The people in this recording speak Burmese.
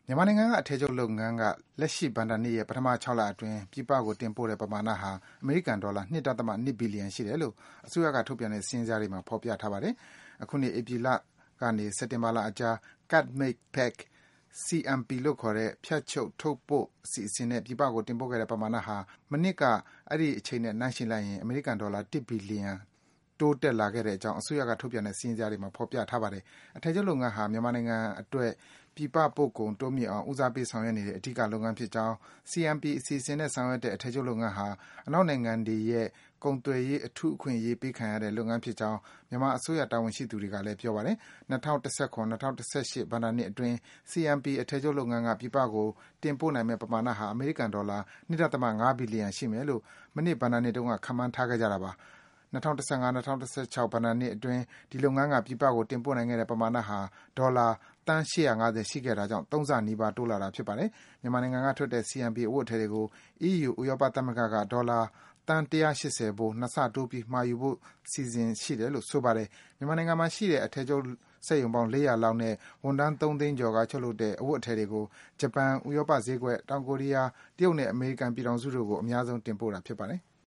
မြန်မာနိုင်ငံကအထည်ချုပ်လုပ်ငန်းကလက်ရှိဘဏ္ဍာနှစ်ရဲ့ပထမ6လအတွင်းပြည်ပကိုတင်ပို့တဲ့ပမာဏဟာအမေရိကန်ဒေါ်လာ 2.2 ဘီလီယံရှိတယ်လို့အစိုးရကထုတ်ပြန်တဲ့စာရင်းဇယားတွေမှာဖော်ပြထားပါတယ်။အခုနှစ်ဧပြီလကနေစက်တင်ဘာလအကြား Cut Make Pack CMP လို့ခေါ်တဲ့ဖြတ်ချုပ်ထုတ်ပို့အစီအစဉ်နဲ့ပြည်ပကိုတင်ပို့ခဲ့တဲ့ပမာဏဟာမနှစ်ကအဲ့ဒီအချိန်နဲ့နှိုင်းယှဉ်လိုက်ရင်အမေရိကန်ဒေါ်လာ1ဘီလီယံတိုးတက်လာခဲ့တဲ့အကြောင်းအစိုးရကထုတ်ပြန်တဲ့စာရင်းဇယားတွေမှာဖော်ပြထားပါတယ်။အထည်ချုပ်လုပ်ငန်းဟာမြန်မာနိုင်ငံအတွက်ပြည်ပပို့ကုန်တိုးမြင့်အောင်ဦးစားပေးဆောင်ရွက်နေတဲ့အဓိကလုပ်ငန်းဖြစ်ကြောင်း CMP အစီအစဉ်နဲ့ဆောင်ရွက်တဲ့အထည်ချုပ်လုပ်ငန်းဟာအနောက်နိုင်ငံတွေရဲ့ကုန်သွယ်ရေးအထူးအခွင့်အရေးပေးခံရတဲ့လုပ်ငန်းဖြစ်ကြောင်းမြန်မာအစိုးရတာဝန်ရှိသူတွေကလည်းပြောပါတယ်။2017-2018ဘဏ္ဍာနှစ်အတွင်း CMP အထည်ချုပ်လုပ်ငန်းကပြည်ပကိုတင်ပို့နိုင်မယ့်ပမာဏဟာအမေရိကန်ဒေါ်လာ 2.5 ဘီလီယံရှိမယ်လို့မနှစ်ဘဏ္ဍာနှစ်တုန်းကခန့်မှန်းထားခဲ့ကြတာပါ။2015-2016ဘဏ္ဍာနှစ်အတွင်းဒီလုပ်ငန်းကပြည်ပကိုတင်ပို့နိုင်ခဲ့တဲ့ပမာဏဟာဒေါ်လာသန်း850ရှိခဲ့တာကြောင့်3ဆနီးပါးတိုးလာတာဖြစ်ပါတယ်။မြန်မာနိုင်ငံကထွက်တဲ့ CMP အဝတ်အထည်တွေကို EU ဥရောပသမဂ္ဂကဒေါ်လာသန်း180ဖိုး2ဆတိုးပြီးမှာယူဖို့စီစဉ်ရှိတယ်လို့ဆိုပါတယ်။မြန်မာနိုင်ငံမှာရှိတဲ့အထည်ချုပ်စက်ရုံပေါင်း400လောက်နဲ့ဝန်ထမ်း3သိန်းကျော်ကချုပ်လုပ်တဲ့အဝတ်အထည်တွေကိုဂျပန်၊ဥရောပဈေးကွက်၊တောင်ကိုရီးယား၊တရုတ်နဲ့အမေရိကန်ပြည်ထောင်စုတို့ကိုအများဆုံးတင်ပို့တာဖြစ်ပါတယ်။